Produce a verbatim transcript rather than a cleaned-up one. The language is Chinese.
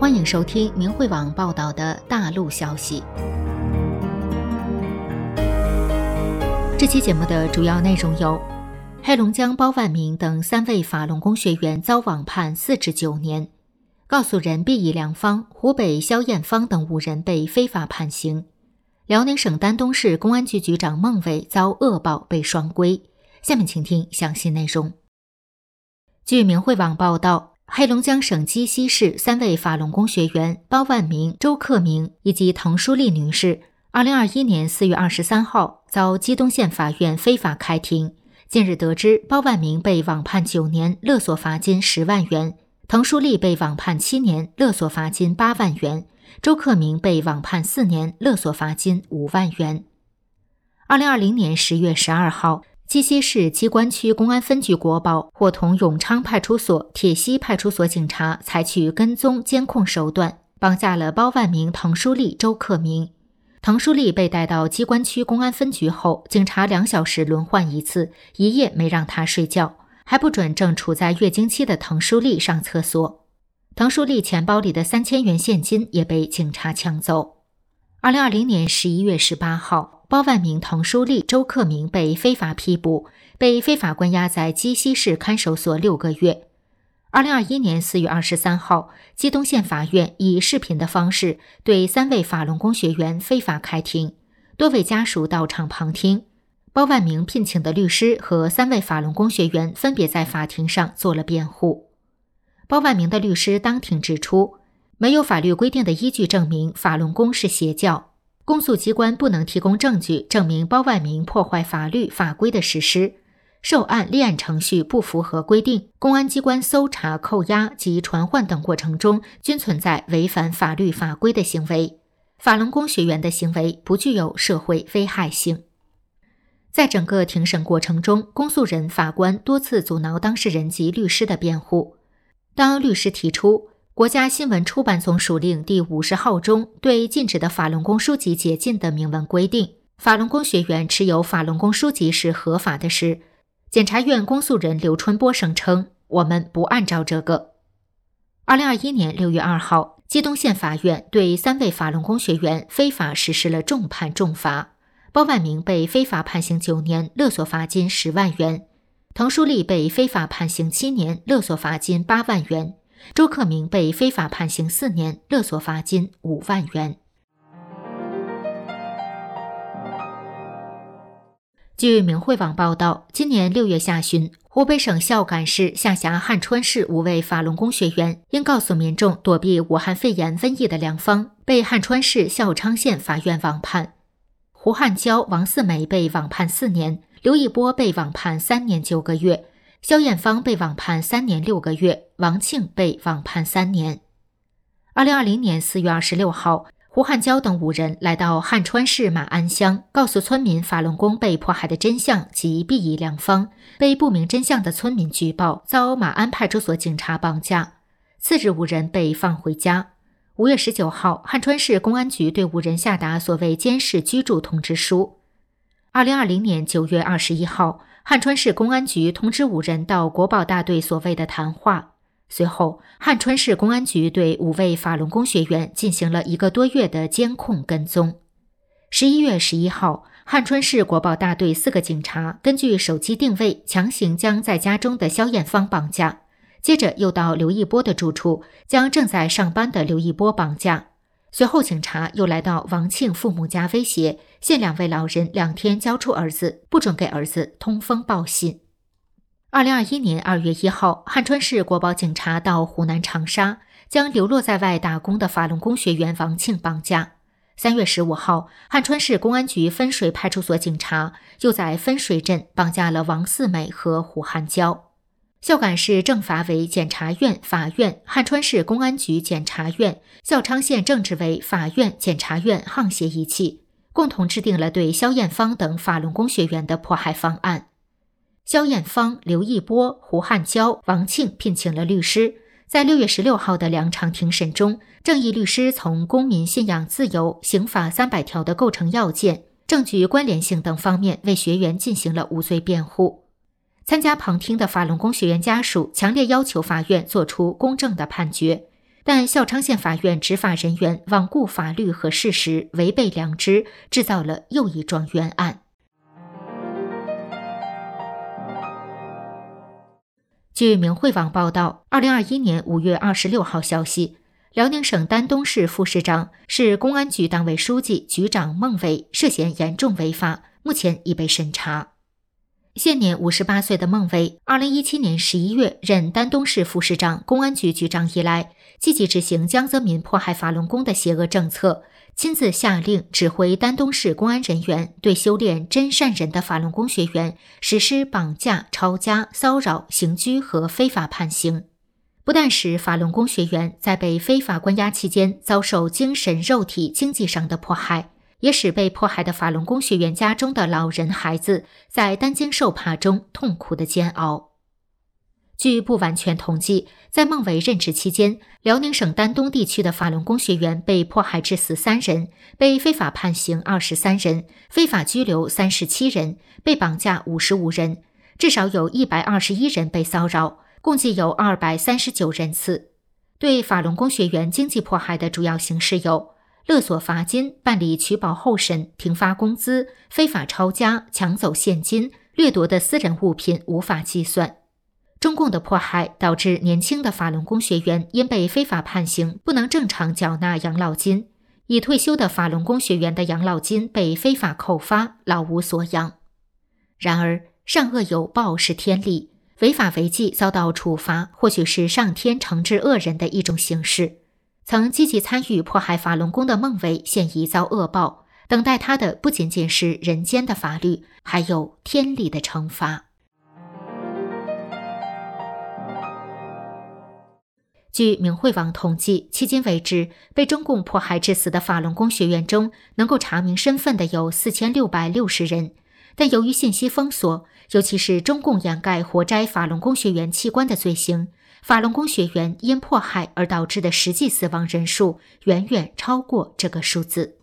欢迎收听明慧网报道的大陆消息。这期节目的主要内容有：黑龙江包万明等三位法轮功学员遭网判四至九年；告诉人毕义良方、湖北肖艳芳等五人被非法判刑；辽宁省丹东市公安局局长孟伟遭恶报被双规。下面请听详细内容。据明慧网报道，黑龙江省鸡西市三位法轮功学员包万明、周克明以及滕淑丽女士，二零二一年四月二十三号遭鸡东县法院非法开庭。近日得知，包万明被网判九年，勒索罚金十万元；滕淑丽被网判七年，勒索罚金八万元；周克明被网判四年，勒索罚金五万元。二零二零年十月十二号，鸡西市鸡冠区公安分局国保伙同永昌派出所、铁西派出所警察采取跟踪监控手段，绑架了包万明、滕淑丽、周克明。滕淑丽被带到鸡冠区公安分局后，警察两小时轮换一次，一夜没让她睡觉，还不准正处在月经期的滕淑丽上厕所。滕淑丽钱包里的三千元现金也被警察抢走。二零二零年十一月十八号，包万明、滕淑丽、周克明被非法批捕，被非法关押在鸡西市看守所六个月。二零二一年四月二十三号，鸡东县法院以视频的方式对三位法轮功学员非法开庭，多位家属到场旁听。包万明聘请的律师和三位法轮功学员分别在法庭上做了辩护。包万明的律师当庭指出，没有法律规定的依据证明法轮功是邪教，公诉机关不能提供证据证明包万明破坏法律法规的实施，受案立案程序不符合规定，公安机关搜查、扣押及传唤等过程中均存在违反法律法规的行为，法轮功学员的行为不具有社会危害性。在整个庭审过程中，公诉人、法官多次阻挠当事人及律师的辩护。当律师提出国家新闻出版总署令第五十号中对禁止的法轮功书籍解禁的明文规定，法轮功学员持有法轮功书籍是合法的时，检察院公诉人刘春波声称，我们不按照这个。二零二一年六月二号，鸡东县法院对三位法轮功学员非法实施了重判重罚，包万明被非法判刑九年，勒索罚金十万元；滕淑丽被非法判刑七年，勒索罚金八万元；周克明被非法判刑四年，勒索罚金五万元。据明慧网报道，今年六月下旬，湖北省孝感市下辖汉川市五位法轮功学员因告诉民众躲避武汉肺炎瘟疫的良方，被汉川市孝昌县法院网判。胡汉娇、王四梅被网判四年，刘一波被网判三年九个月，肖艳芳被网判三年六个月，王庆被网判三年。二零二零年四月二十六号，胡汉娇等五人来到汉川市马鞍乡，告诉村民法轮功被迫害的真相及毕义良方，被不明真相的村民举报，遭马鞍派出所警察绑架。次日五人被放回家。五月十九号，汉川市公安局对五人下达所谓监视居住通知书。二零二零年九月二十一号，汉川市公安局通知五人到国保大队所谓的谈话。随后，汉川市公安局对五位法轮功学员进行了一个多月的监控跟踪。十一月十一号，汉川市国保大队四个警察根据手机定位，强行将在家中的肖艳芳绑架，接着又到刘一波的住处，将正在上班的刘一波绑架。随后，警察又来到王庆父母家威胁，限两位老人两天交出儿子，不准给儿子通风报信。二零二一年二月一号，汉川市国保警察到湖南长沙，将流落在外打工的法轮功学员王庆绑架。三月十五号，汉川市公安局分水派出所警察又在分水镇绑架了王四美和胡汉娇。孝感市政法委检察院、法院、汉川市公安局检察院、孝昌县政治委、法院、检察院沆瀣一气，共同制定了对肖艳芳等法轮功学员的迫害方案。肖艳芳、刘一波、胡汉娇、王庆聘请了律师，在六月十六号的两场庭审中，正义律师从公民信仰自由、刑法三百条的构成要件、证据关联性等方面为学员进行了无罪辩护。参加旁听的法轮功学员家属强烈要求法院作出公正的判决， 但孝昌县法院执法人员罔顾法律和事实，违背良知，制造了又一桩冤案。据明慧网报道，二零二一年五月二十六号消息，辽宁省丹东市副市长、市公安局党委书记、局长孟伟涉嫌严重违法，目前已被审查。现年五十八岁的孟伟，二零一七年十一月任丹东市副市长、公安局局长以来，积极执行江泽民迫害法轮功的邪恶政策，亲自下令指挥丹东市公安人员对修炼真善人的法轮功学员实施绑架、抄家、骚扰、刑拘和非法判刑。不但使法轮功学员在被非法关押期间遭受精神、肉体、经济上的迫害，也使被迫害的法轮功学员家中的老人孩子在担惊受怕中痛苦的煎熬。据不完全统计，在孟伟任职期间，辽宁省丹东地区的法轮功学员被迫害致死三人，被非法判刑二十三人，非法拘留三十七人，被绑架五十五人，至少有一百二十一人被骚扰，共计有二百三十九人次。对法轮功学员经济迫害的主要形式有勒索罚金、办理取保候审、停发工资、非法抄家、抢走现金、掠夺的私人物品无法计算。中共的迫害导致年轻的法轮功学员因被非法判刑，不能正常缴纳养老金，已退休的法轮功学员的养老金被非法扣发，老无所养。然而，善恶有报是天理，违法违纪遭到处罚，或许是上天惩治恶人的一种形式。曾积极参与迫害法轮功的孟伟现已遭恶报，等待他的不仅仅是人间的法律，还有天理的惩罚。据明慧网统计，迄今为止，被中共迫害致死的法轮功学员中，能够查明身份的有四千六百六十人。但由于信息封锁，尤其是中共掩盖活摘法轮功学员器官的罪行，法轮功学员因迫害而导致的实际死亡人数远远超过这个数字。